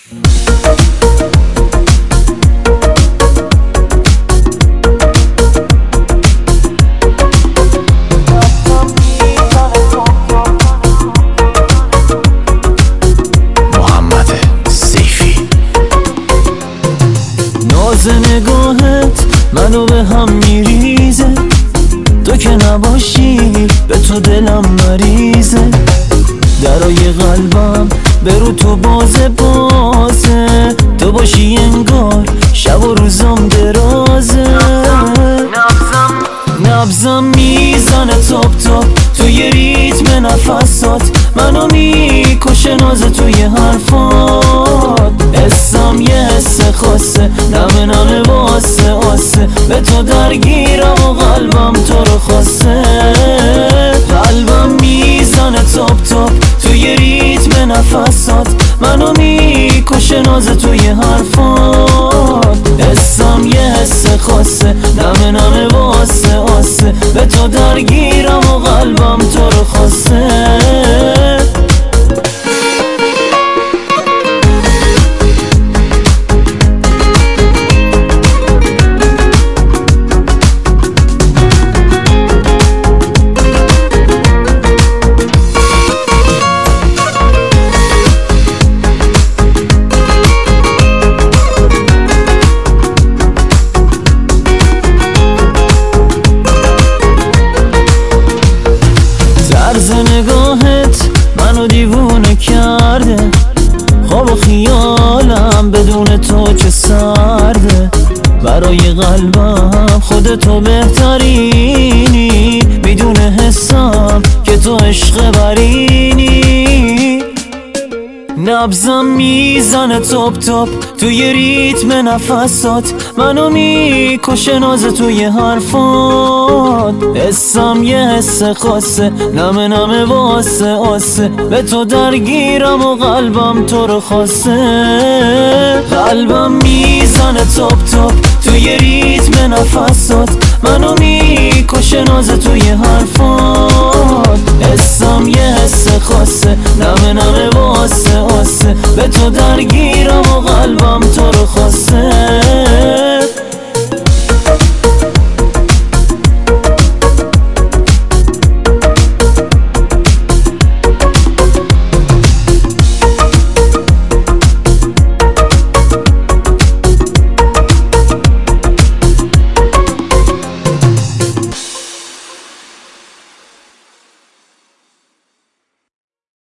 ناز نگاهت منو به هم میریزه، تو که نباشی به تو دلم مریضه. درای قلبم برو تو بازه، تو باشی انگار شب و روزم درازه. نبضم میزنه تاپ تاپ توی ریتم نفسات، منو میکشه ناز توی حرفات. حسم یه حس خاصه، نمه واسه آسه، به تو درگیرم و قلبم تو رو خواسته. قلبم میزنه تاپ تاپ توی ریتم نفسات، منو میکشه ناز توی حرفات. حسم یه حس خاصه، نمه واسه آسه، به تو درگیرم و قلبم تو رو خواسته. طرز نگاهت منو دیوونه کرده، خواب و خیالم بدون تو چه سرده. برای قلبم خودتو بهترینی، میدون حسم که تو عشق برینی. نبضم میزنه تاپ تاپ توی ریتم نفسات، منو میکشه ناز توی حرفات. حسم یه حس خاصه، نمه واسه آسه، به تو درگیرم و قلبم تو رو خواسته. قلبم میزنه تاپ تاپ توی ریتم نفسات، منو میکشه ناز توی حرفات. حسم یه حس خاصه، نمه واسه آسه، به تو درگیرم و قلبم تو رو خواسته.